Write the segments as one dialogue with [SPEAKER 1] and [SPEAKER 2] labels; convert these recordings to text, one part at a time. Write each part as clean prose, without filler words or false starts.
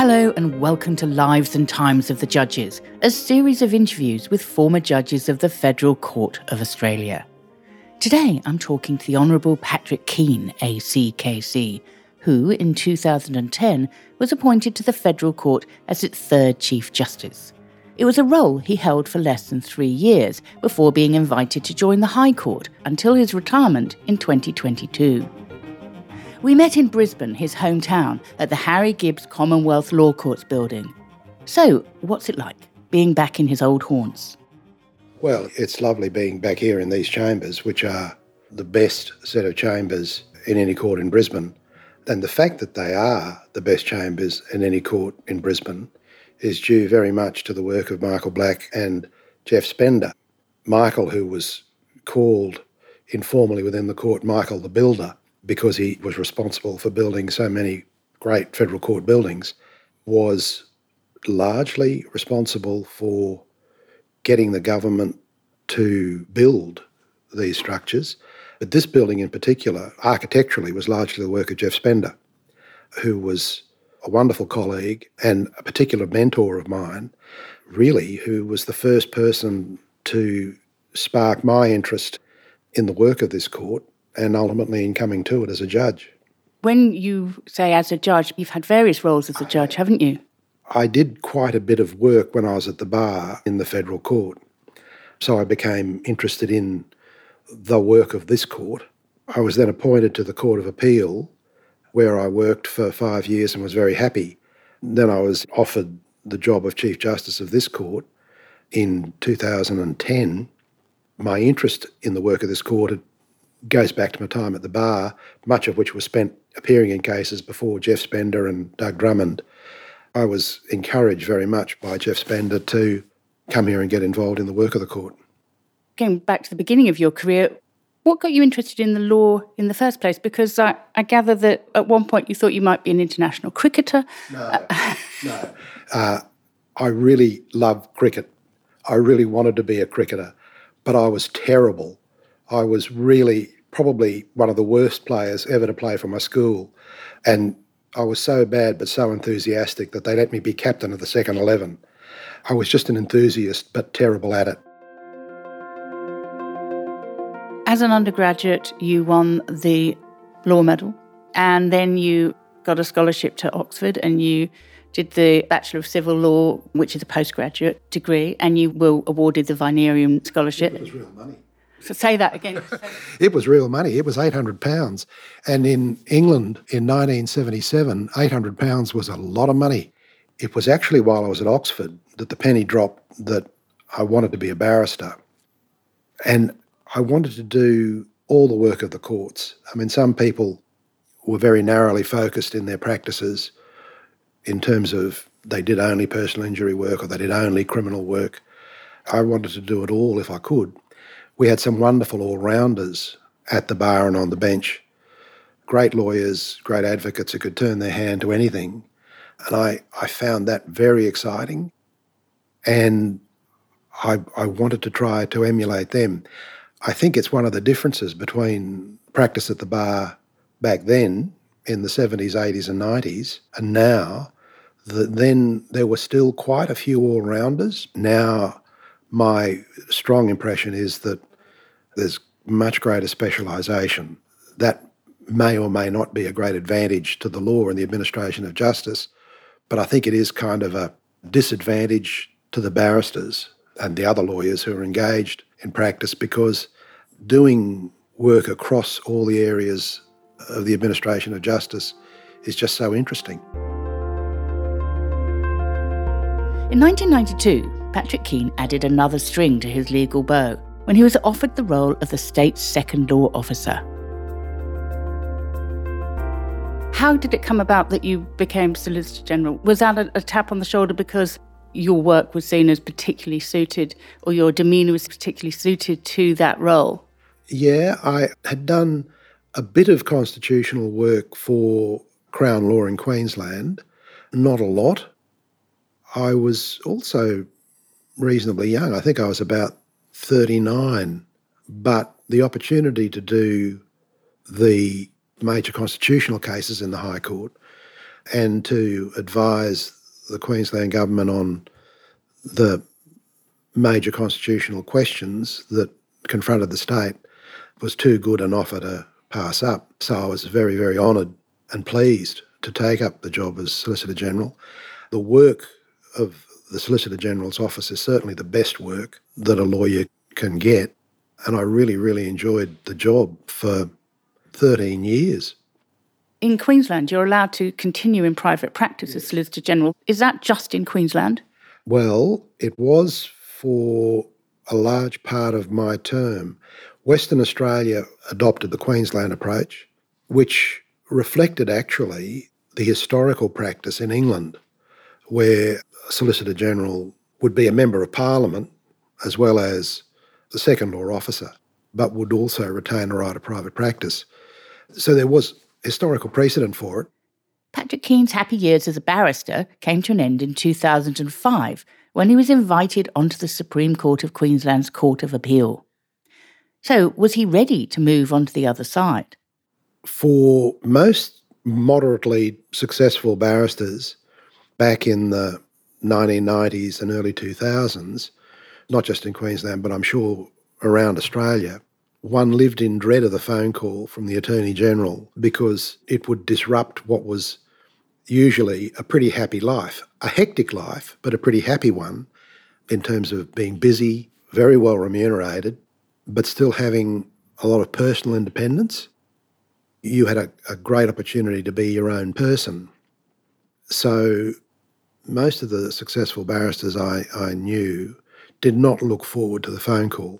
[SPEAKER 1] Hello and welcome to Lives and Times of the Judges, a series of interviews with former judges of the Federal Court of Australia. Today I'm talking to the Honourable Patrick Keane, ACKC, who in 2010 was appointed to the Federal Court as its third Chief Justice. It was a role he held for less than 3 years before being invited to join the High Court until his retirement in 2022. We met in Brisbane, his hometown, at the Harry Gibbs Commonwealth Law Courts building. So, what's it like, being back in his old haunts?
[SPEAKER 2] Well, it's lovely being back here in these chambers, which are the best set of chambers in any court in Brisbane. And the fact that they are the best chambers in any court in Brisbane is due very much to the work of Michael Black and Jeff Spender. Michael, who was called informally within the court Michael the Builder, because he was responsible for building so many great federal court buildings, was largely responsible for getting the government to build these structures. But this building in particular, architecturally, was largely the work of Jeff Spender, who was a wonderful colleague and a particular mentor of mine, really, who was the first person to spark my interest in the work of this court and ultimately in coming to it as a judge.
[SPEAKER 1] When you say as a judge, you've had various roles as a judge, haven't you?
[SPEAKER 2] I did quite a bit of work when I was at the bar in the federal court. So I became interested in the work of this court. I was then appointed to the Court of Appeal, where I worked for 5 years and was very happy. Then I was offered the job of Chief Justice of this court in 2010. My interest in the work of this court goes back to my time at the bar, much of which was spent appearing in cases before Jeff Spender and Doug Drummond. I was encouraged very much by Jeff Spender to come here and get involved in the work of the court.
[SPEAKER 1] Going back to the beginning of your career, what got you interested in the law in the first place? Because I gather that at one point you thought you might be an international cricketer.
[SPEAKER 2] No. I really loved cricket. I really wanted to be a cricketer, but I was terrible. I was really probably one of the worst players ever to play for my school. And I was so bad but so enthusiastic that they let me be captain of the second 11. I was just an enthusiast but terrible at it.
[SPEAKER 1] As an undergraduate, you won the Law Medal and then you got a scholarship to Oxford and you did the Bachelor of Civil Law, which is a postgraduate degree, and you were awarded the Vinerian Scholarship.
[SPEAKER 2] It was real money.
[SPEAKER 1] So say that again.
[SPEAKER 2] It was real money. It was £800. And in England in 1977, £800 was a lot of money. It was actually while I was at Oxford that the penny dropped that I wanted to be a barrister. And I wanted to do all the work of the courts. I mean, some people were very narrowly focused in their practices in terms of they did only personal injury work or they did only criminal work. I wanted to do it all if I could. We had some wonderful all-rounders at the bar and on the bench, great lawyers, great advocates who could turn their hand to anything. And I found that very exciting, and I wanted to try to emulate them. I think it's one of the differences between practice at the bar back then in the 70s, 80s and 90s and now, that then there were still quite a few all-rounders. Now my strong impression is that there's much greater specialisation. That may or may not be a great advantage to the law and the administration of justice, but I think it is kind of a disadvantage to the barristers and the other lawyers who are engaged in practice, because doing work across all the areas of the administration of justice is just so interesting.
[SPEAKER 1] In 1992, Patrick Keane added another string to his legal bow when he was offered the role of the state's second law officer. How did it come about that you became Solicitor General? Was that a tap on the shoulder because your work was seen as particularly suited, or your demeanour was particularly suited to that role?
[SPEAKER 2] Yeah, I had done a bit of constitutional work for Crown Law in Queensland, not a lot. I was also reasonably young. I think I was about 39, but the opportunity to do the major constitutional cases in the High Court and to advise the Queensland government on the major constitutional questions that confronted the state was too good an offer to pass up. So I was very, very honoured and pleased to take up the job as Solicitor General. The work of the Solicitor General's office is certainly the best work that a lawyer can get, and I really, really enjoyed the job for 13 years.
[SPEAKER 1] In Queensland, you're allowed to continue in private practice as Solicitor General. Is that just in Queensland?
[SPEAKER 2] Well, it was for a large part of my term. Western Australia adopted the Queensland approach, which reflected actually the historical practice in England, where a Solicitor General would be a Member of Parliament as well as the second law officer, but would also retain the right of private practice. So there was historical precedent for it.
[SPEAKER 1] Patrick Keane's happy years as a barrister came to an end in 2005 when he was invited onto the Supreme Court of Queensland's Court of Appeal. So was he ready to move on to the other side?
[SPEAKER 2] For most moderately successful barristers back in the 1990s and early 2000s, not just in Queensland, but I'm sure around Australia, one lived in dread of the phone call from the Attorney General because it would disrupt what was usually a pretty happy life, a hectic life, but a pretty happy one in terms of being busy, very well remunerated, but still having a lot of personal independence. You had a great opportunity to be your own person. So most of the successful barristers I knew did not look forward to the phone call.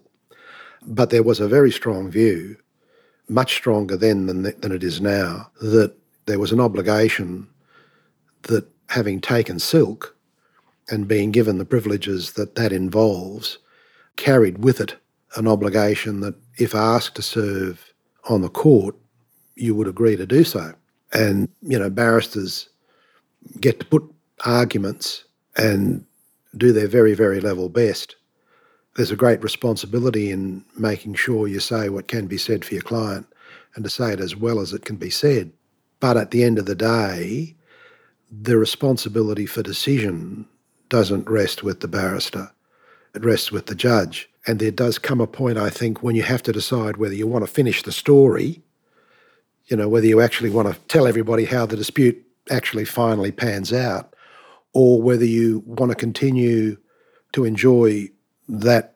[SPEAKER 2] But there was a very strong view, much stronger then than it is now, that there was an obligation that having taken silk and being given the privileges that involves, carried with it an obligation that if asked to serve on the court, you would agree to do so. And, barristers get to put arguments and do their very, very level best. There's a great responsibility in making sure you say what can be said for your client and to say it as well as it can be said. But at the end of the day, the responsibility for decision doesn't rest with the barrister. It rests with the judge. And there does come a point, I think, when you have to decide whether you want to finish the story, whether you actually want to tell everybody how the dispute actually finally pans out, or whether you want to continue to enjoy that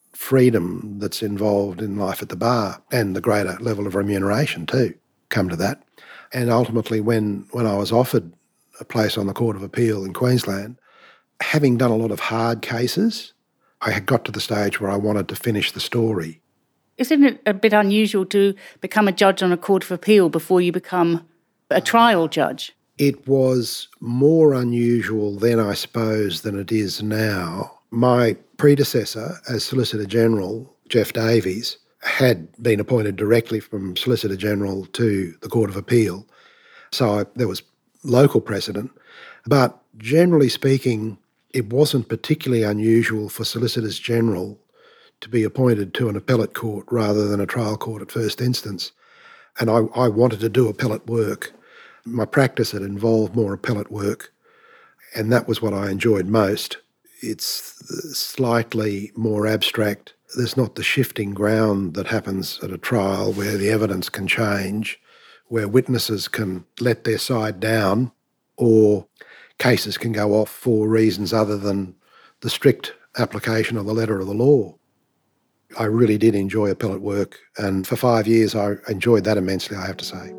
[SPEAKER 2] freedom that's involved in life at the bar and the greater level of remuneration too, come to that. And ultimately when I was offered a place on the Court of Appeal in Queensland, having done a lot of hard cases, I had got to the stage where I wanted to finish the story.
[SPEAKER 1] Isn't it a bit unusual to become a judge on a Court of Appeal before you become a trial judge?
[SPEAKER 2] It was more unusual then, I suppose, than it is now. My predecessor as Solicitor General, Jeff Davies, had been appointed directly from Solicitor General to the Court of Appeal. So there was local precedent. But generally speaking, it wasn't particularly unusual for Solicitors General to be appointed to an appellate court rather than a trial court at first instance. And I wanted to do appellate work. My practice had involved more appellate work, and that was what I enjoyed most. It's slightly more abstract. There's not the shifting ground that happens at a trial where the evidence can change, where witnesses can let their side down, or cases can go off for reasons other than the strict application of the letter of the law. I really did enjoy appellate work, and for 5 years I enjoyed that immensely, I have to say.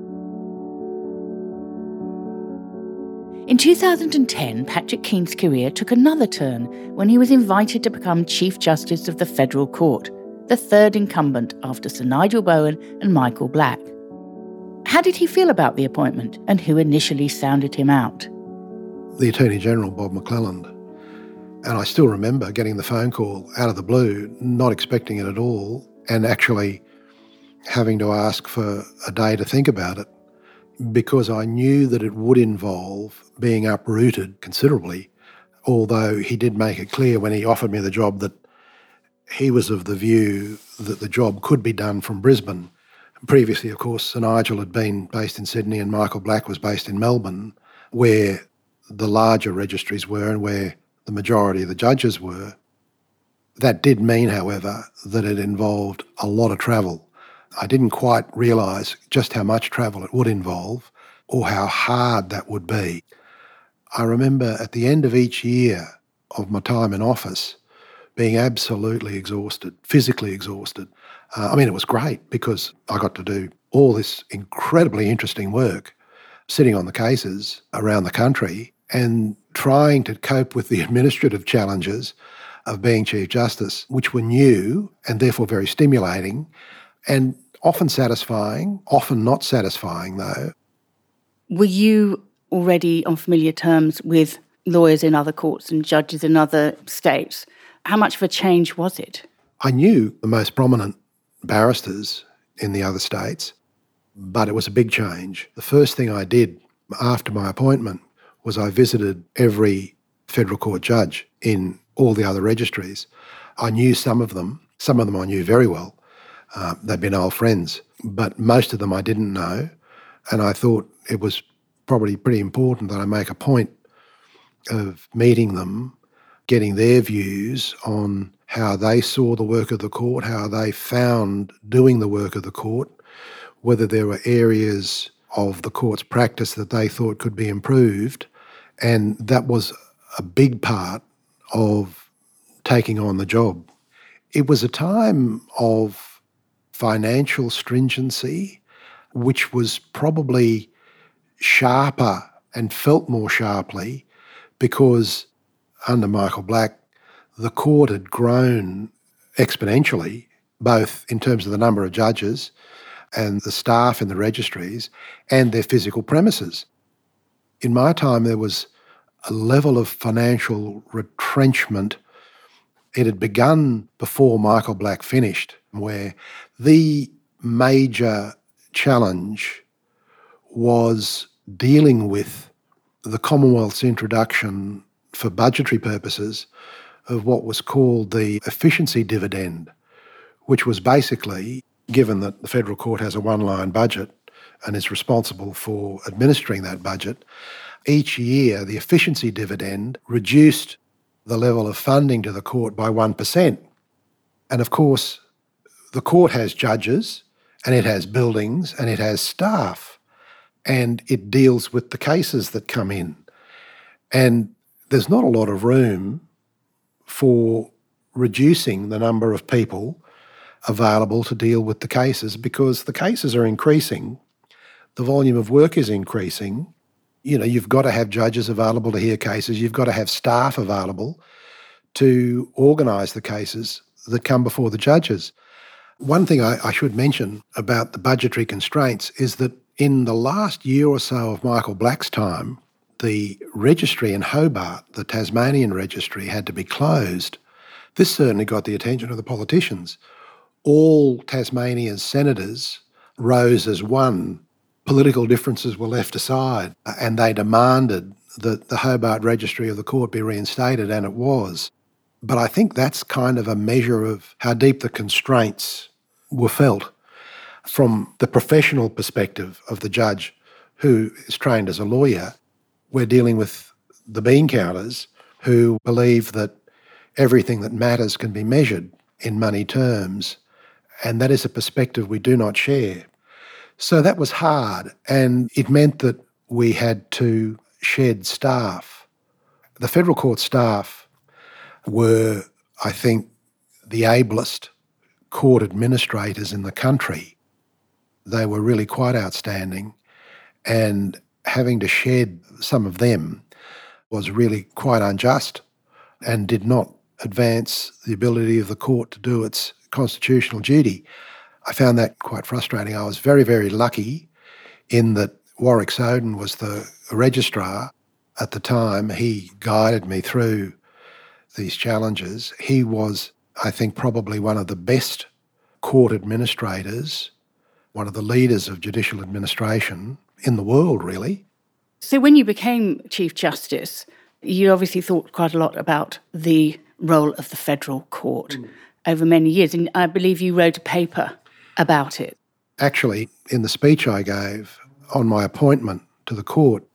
[SPEAKER 1] In 2010, Patrick Keane's career took another turn when he was invited to become Chief Justice of the Federal Court, the third incumbent after Sir Nigel Bowen and Michael Black. How did he feel about the appointment, and who initially sounded him out?
[SPEAKER 2] The Attorney General, Bob McClelland. And I still remember getting the phone call out of the blue, not expecting it at all, and actually having to ask for a day to think about it, because I knew that it would involve being uprooted considerably, although he did make it clear when he offered me the job that he was of the view that the job could be done from Brisbane. Previously, of course, Sir Nigel had been based in Sydney and Michael Black was based in Melbourne, where the larger registries were and where the majority of the judges were. That did mean, however, that it involved a lot of travel. I didn't quite realise just how much travel it would involve or how hard that would be. I remember at the end of each year of my time in office being absolutely exhausted, physically exhausted. It was great because I got to do all this incredibly interesting work, sitting on the cases around the country and trying to cope with the administrative challenges of being Chief Justice, which were new and therefore very stimulating and often satisfying, often not satisfying though.
[SPEAKER 1] Were you already on familiar terms with lawyers in other courts and judges in other states? How much of a change was it?
[SPEAKER 2] I knew the most prominent barristers in the other states, but it was a big change. The first thing I did after my appointment was I visited every federal court judge in all the other registries. I knew some of them I knew very well. They'd been old friends, but most of them I didn't know, and I thought it was probably pretty important that I make a point of meeting them, getting their views on how they saw the work of the court, how they found doing the work of the court, whether there were areas of the court's practice that they thought could be improved. And that was a big part of taking on the job. It was a time of financial stringency, which was probably sharper and felt more sharply because under Michael Black, the court had grown exponentially, both in terms of the number of judges and the staff in the registries and their physical premises. In my time, there was a level of financial retrenchment. It had begun before Michael Black finished, where the major challenge was dealing with the Commonwealth's introduction for budgetary purposes of what was called the efficiency dividend, which was basically, given that the federal court has a one-line budget and is responsible for administering that budget, each year the efficiency dividend reduced the level of funding to the court by 1%. And of course, the court has judges and it has buildings and it has staff and it deals with the cases that come in. And there's not a lot of room for reducing the number of people available to deal with the cases because the cases are increasing, the volume of work is increasing. You know, you've got to have judges available to hear cases, you've got to have staff available to organise the cases that come before the judges. One thing I should mention about the budgetary constraints is that in the last year or so of Michael Black's time, the registry in Hobart, the Tasmanian registry, had to be closed. This certainly got the attention of the politicians. All Tasmanian senators rose as one. Political differences were left aside and they demanded that the Hobart registry of the court be reinstated, and it was. But I think that's kind of a measure of how deep the constraints were felt from the professional perspective of the judge who is trained as a lawyer. We're dealing with the bean counters who believe that everything that matters can be measured in money terms, and that is a perspective we do not share. So that was hard, and it meant that we had to shed staff. The federal court staff were, I think, the ablest court administrators in the country. They were really quite outstanding, and having to shed some of them was really quite unjust and did not advance the ability of the court to do its constitutional duty. I found that quite frustrating. I was very, very lucky in that Warwick Soden was the registrar at the time. He guided me through these challenges. He was, I think, probably one of the best court administrators, one of the leaders of judicial administration in the world, really.
[SPEAKER 1] So when you became Chief Justice, you obviously thought quite a lot about the role of the federal court over many years, and I believe you wrote a paper about it.
[SPEAKER 2] Actually, in the speech I gave on my appointment to the court,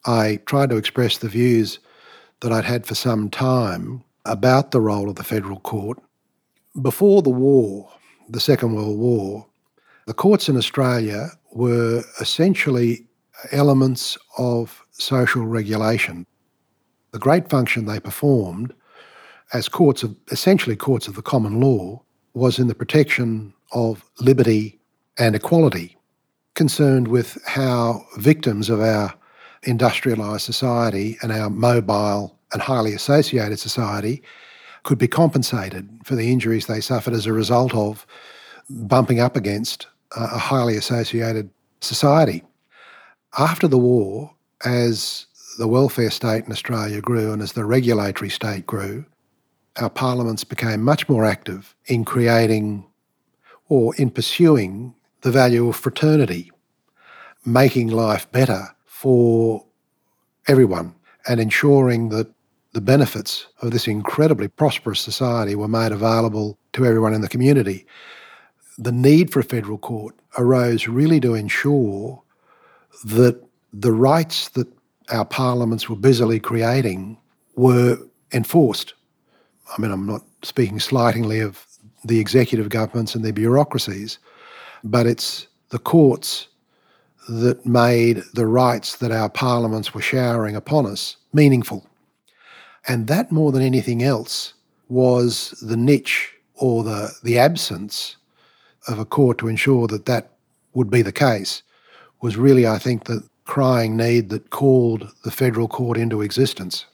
[SPEAKER 2] I tried to express the views that I'd had for some time about the role of the Federal Court. Before the war, the Second World War, the courts in Australia were essentially elements of social regulation. The great function they performed as essentially courts of the common law was in the protection of liberty and equality, concerned with how victims of our industrialised society and our mobile and highly associated society could be compensated for the injuries they suffered as a result of bumping up against a highly associated society. After the war, as the welfare state in Australia grew and as the regulatory state grew, our parliaments became much more active in creating or in pursuing the value of fraternity, making life better for everyone and ensuring that the benefits of this incredibly prosperous society were made available to everyone in the community. The need for a federal court arose really to ensure that the rights that our parliaments were busily creating were enforced. I mean, I'm not speaking slightingly of the executive governments and their bureaucracies, but it's the courts that made the rights that our parliaments were showering upon us meaningful. And that, more than anything else, was the niche or the absence of a court to ensure that that would be the case, was really, I think, the crying need that called the Federal Court into existence.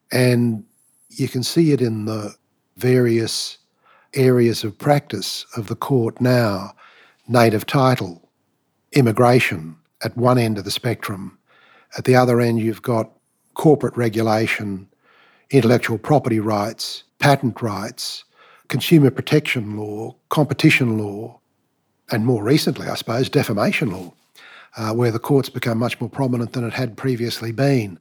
[SPEAKER 2] And you can see it in the various areas of practice of the court now: native title, immigration at one end of the spectrum. At the other end, you've got corporate regulation, intellectual property rights, patent rights, consumer protection law, competition law, and more recently, I suppose, defamation law, where the court's become much more prominent than it had previously been.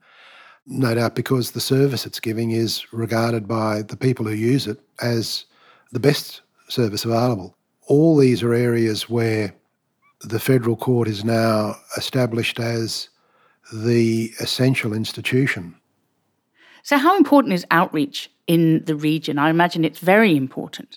[SPEAKER 2] No doubt because the service it's giving is regarded by the people who use it as the best service available. All these are areas where the Federal Court is now established as the essential institution.
[SPEAKER 1] So how important is outreach in the region? I imagine it's very important.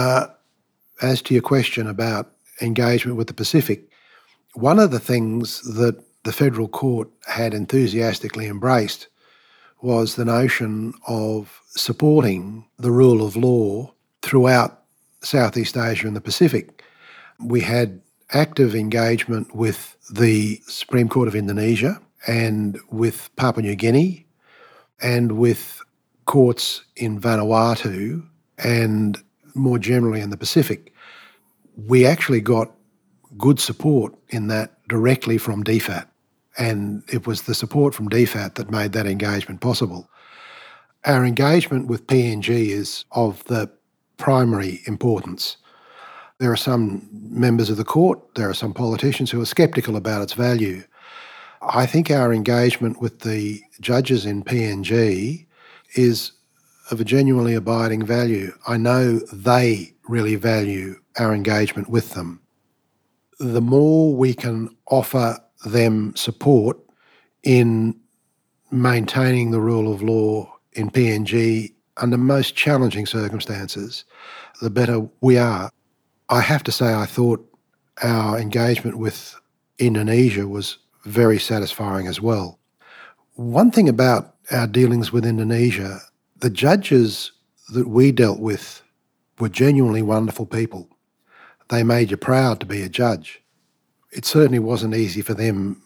[SPEAKER 2] As to your question about engagement with the Pacific, one of the things that the Federal Court had enthusiastically embraced was the notion of supporting the rule of law throughout Southeast Asia and the Pacific. We had active engagement with the Supreme Court of Indonesia and with Papua New Guinea and with courts in Vanuatu and more generally in the Pacific. We actually got good support in that directly from DFAT, and it was the support from DFAT that made that engagement possible. Our engagement with PNG is of the primary importance. There are some members of the court, there are some politicians who are sceptical about its value. I think our engagement with the judges in PNG is of a genuinely abiding value. I know they really value our engagement with them. The more we can offer them support in maintaining the rule of law in PNG under most challenging circumstances, the better we are. I have to say I thought our engagement with Indonesia was very satisfying as well. One thing about our dealings with Indonesia, the judges that we dealt with were genuinely wonderful people. They made you proud to be a judge. It certainly wasn't easy for them,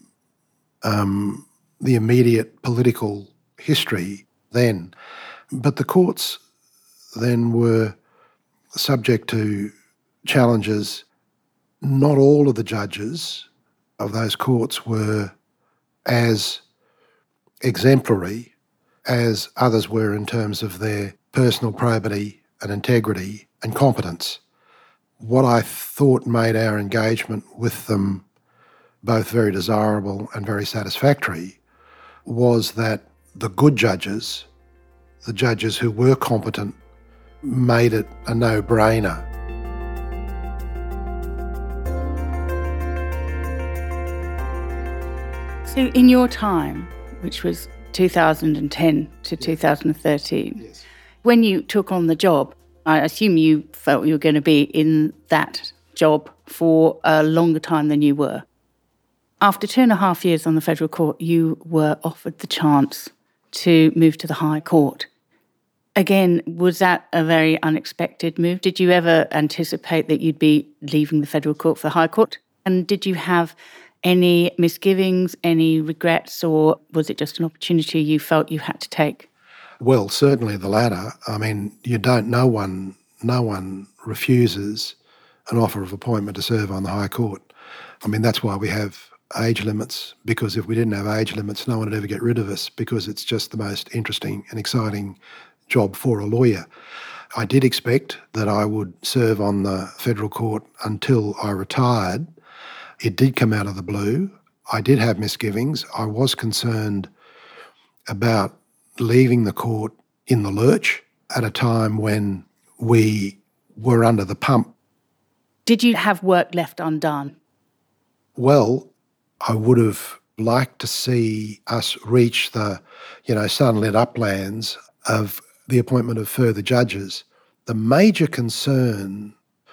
[SPEAKER 2] the immediate political history then. But the courts then were subject to challenges. Not all of the judges of those courts were as exemplary as others were in terms of their personal probity and integrity and competence. What I thought made our engagement with them both very desirable and very satisfactory was that the good judges, the judges who were competent, made it a no-brainer.
[SPEAKER 1] So in your time, which was 2010 to 2013.
[SPEAKER 2] Yes.
[SPEAKER 1] When you took on the job, I assume you felt you were going to be in that job for a longer time than you were. After 2.5 years on the Federal Court, you were offered the chance to move to the High Court. Again, was that a very unexpected move? Did you ever anticipate that you'd be leaving the Federal Court for the High Court? And did you have any misgivings, any regrets, or was it just an opportunity you felt you had to take?
[SPEAKER 2] Well, certainly the latter. I mean, no one refuses an offer of appointment to serve on the High Court. I mean, that's why we have age limits, because if we didn't have age limits, no one would ever get rid of us, because it's just the most interesting and exciting job for a lawyer. I did expect that I would serve on the Federal Court until I retired. It did come out of the blue. I did have misgivings. I was concerned about leaving the court in the lurch at a time when we were under the pump.
[SPEAKER 1] Did you have work left undone?
[SPEAKER 2] Well, I would have liked to see us reach the, sunlit uplands of the appointment of further judges. The major concern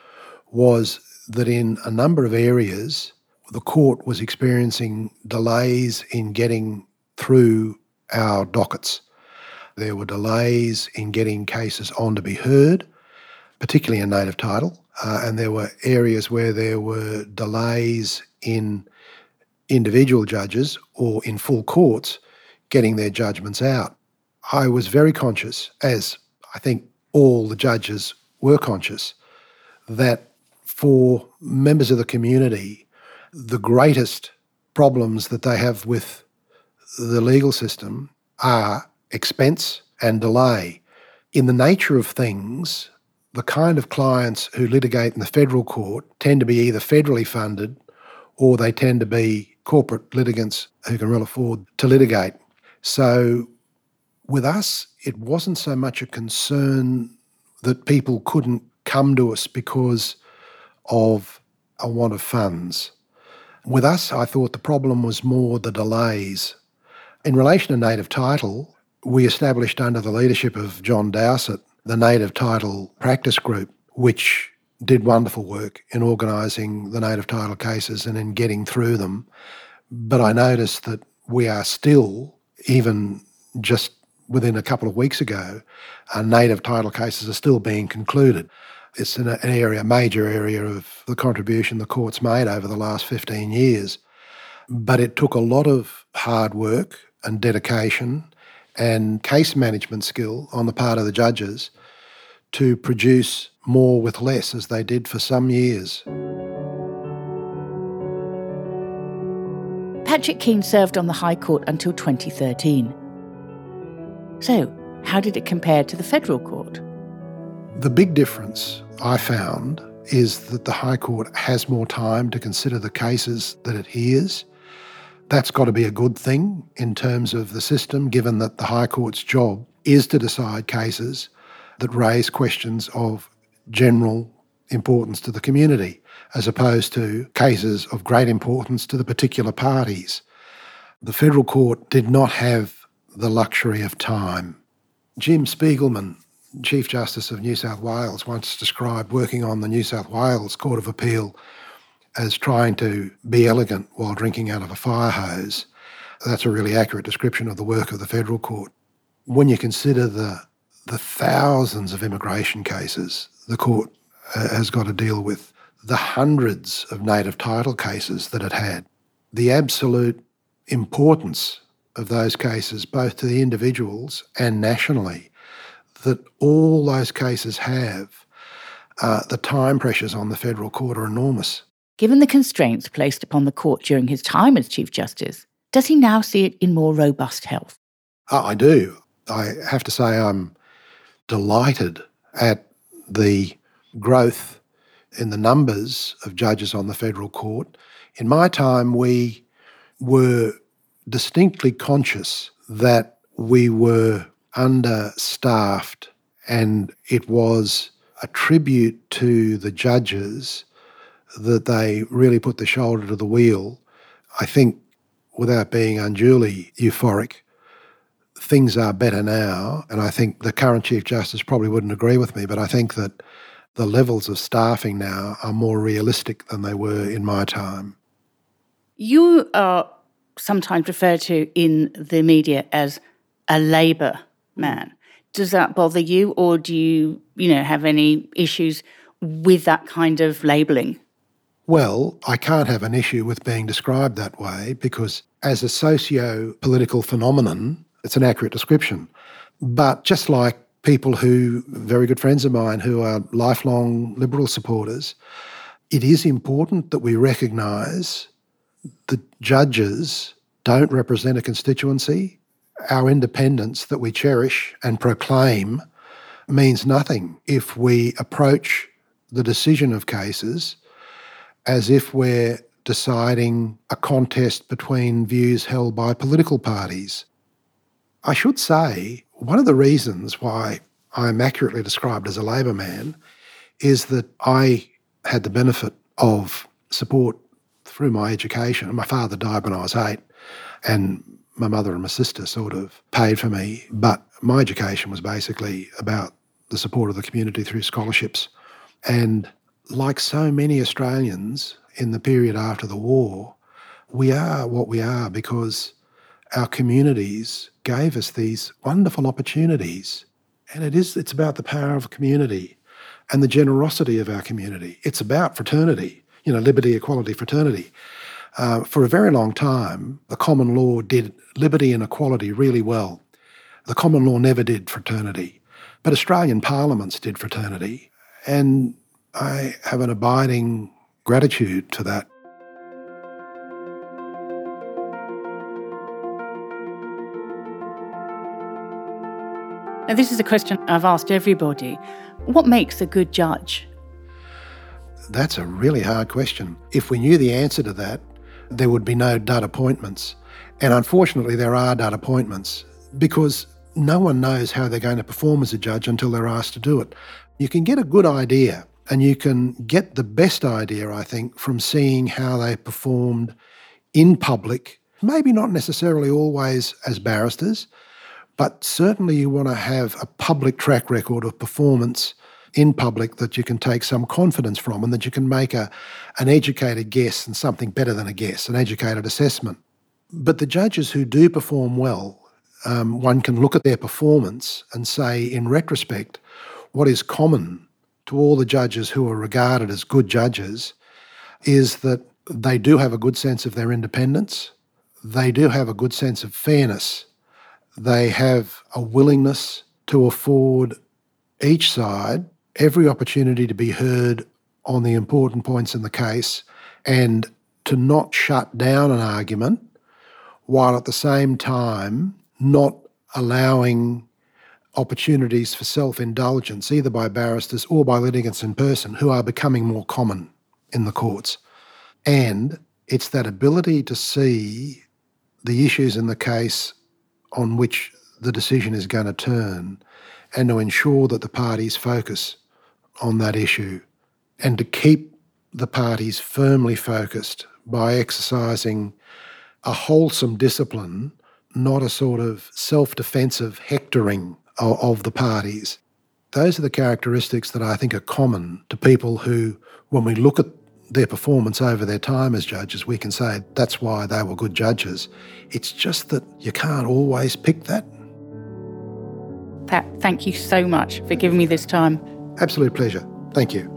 [SPEAKER 2] was that in a number of areas, the court was experiencing delays in getting through our dockets. There were delays in getting cases on to be heard, particularly in native title, and there were areas where there were delays in individual judges or in full courts getting their judgments out. I was very conscious, as I think all the judges were conscious, that for members of the community, the greatest problems that they have with the legal system are expense and delay. In the nature of things, the kind of clients who litigate in the federal court tend to be either federally funded or they tend to be corporate litigants who can well afford to litigate. So with us, it wasn't so much a concern that people couldn't come to us because of a want of funds. With us, I thought the problem was more the delays. In relation to native title, we established under the leadership of John Dowsett the Native Title Practice Group, which did wonderful work in organising the native title cases and in getting through them. But I noticed that we are still, even just within a couple of weeks ago, native title cases are still being concluded. It's an area, a major area of the contribution the court's made over the last 15 years. But it took a lot of hard work and dedication and case management skill on the part of the judges to produce more with less, as they did for some years.
[SPEAKER 1] Patrick Keane served on the High Court until 2013. So, how did it compare to the Federal Court?
[SPEAKER 2] The big difference I found is that the High Court has more time to consider the cases that it hears. That's got to be a good thing in terms of the system, given that the High Court's job is to decide cases that raise questions of general importance to the community, as opposed to cases of great importance to the particular parties. The Federal Court did not have the luxury of time. Jim Spiegelman, Chief Justice of New South Wales, once described working on the New South Wales Court of Appeal as trying to be elegant while drinking out of a fire hose. That's a really accurate description of the work of the Federal Court. When you consider the thousands of immigration cases the court has got to deal with, the hundreds of native title cases that it had, the absolute importance of those cases, both to the individuals and nationally, that all those cases have, the time pressures on the Federal Court are enormous.
[SPEAKER 1] Given the constraints placed upon the court during his time as Chief Justice, does he now see it in more robust health?
[SPEAKER 2] I do. I have to say I'm delighted at the growth in the numbers of judges on the Federal Court. In my time, we were distinctly conscious that we were understaffed, and it was a tribute to the judges that they really put the shoulder to the wheel. I think without being unduly euphoric, things are better now, and I think the current Chief Justice probably wouldn't agree with me, but I think that the levels of staffing now are more realistic than they were in my time.
[SPEAKER 1] You are sometimes referred to in the media as a Labor man. Does that bother you, or do you have any issues with that kind of labelling?
[SPEAKER 2] Well, I can't have an issue with being described that way because as a socio-political phenomenon, it's an accurate description. But just like people very good friends of mine who are lifelong Liberal supporters, it is important that we recognise that judges don't represent a constituency. Our independence that we cherish and proclaim means nothing if we approach the decision of cases as if we're deciding a contest between views held by political parties. I should say, one of the reasons why I'm accurately described as a Labor man is that I had the benefit of support through my education. My father died when I was 8, and my mother and my sister sort of paid for me, but my education was basically about the support of the community through scholarships. And like so many Australians in the period after the war, we are what we are because our communities gave us these wonderful opportunities. And it's about the power of community and the generosity of our community. It's about fraternity, liberty, equality, fraternity. For a very long time, the common law did liberty and equality really well. The common law never did fraternity. But Australian parliaments did fraternity. And I have an abiding gratitude to that.
[SPEAKER 1] Now, this is a question I've asked everybody. What makes a good judge?
[SPEAKER 2] That's a really hard question. If we knew the answer to that, there would be no dud appointments. And unfortunately, there are dud appointments because no one knows how they're going to perform as a judge until they're asked to do it. You can get a good idea, and you can get the best idea, I think, from seeing how they performed in public, maybe not necessarily always as barristers, but certainly you want to have a public track record of performance in public that you can take some confidence from and that you can make an educated guess and something better than a guess, an educated assessment. But the judges who do perform well, one can look at their performance and say, in retrospect, what is common to all the judges who are regarded as good judges is that they do have a good sense of their independence, they do have a good sense of fairness, they have a willingness to afford each side every opportunity to be heard on the important points in the case and to not shut down an argument while at the same time not allowing opportunities for self-indulgence either by barristers or by litigants in person who are becoming more common in the courts. And it's that ability to see the issues in the case on which the decision is going to turn and to ensure that the parties focus on that issue and to keep the parties firmly focused by exercising a wholesome discipline, not a sort of self-defensive hectoring of the parties. Those are the characteristics that I think are common to people who, when we look at their performance over their time as judges, we can say that's why they were good judges. It's just that you can't always pick that.
[SPEAKER 1] Pat, thank you so much for giving me this time.
[SPEAKER 2] Absolute pleasure. Thank you.